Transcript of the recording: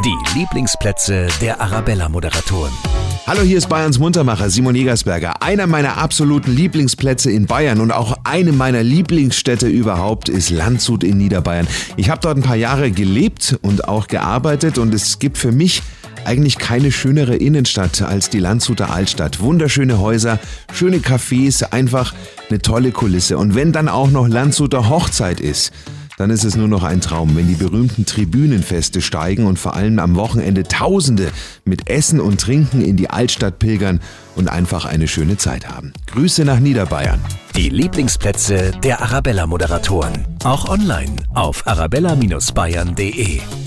Die Lieblingsplätze der Arabella-Moderatoren. Hallo, hier ist Bayerns Muntermacher Simon Jägersberger. Einer meiner absoluten Lieblingsplätze in Bayern und auch eine meiner Lieblingsstädte überhaupt ist Landshut in Niederbayern. Ich habe dort ein paar Jahre gelebt und auch gearbeitet und es gibt für mich eigentlich keine schönere Innenstadt als die Landshuter Altstadt. Wunderschöne Häuser, schöne Cafés, einfach eine tolle Kulisse. Und wenn dann auch noch Landshuter Hochzeit ist, dann ist es nur noch ein Traum, wenn die berühmten Tribünenfeste steigen und vor allem am Wochenende Tausende mit Essen und Trinken in die Altstadt pilgern und einfach eine schöne Zeit haben. Grüße nach Niederbayern. Die Lieblingsplätze der Arabella-Moderatoren. Auch online auf arabella-bayern.de.